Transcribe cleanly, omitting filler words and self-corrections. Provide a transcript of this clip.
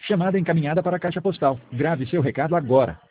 Chamada encaminhada para a caixa postal. Grave seu recado agora.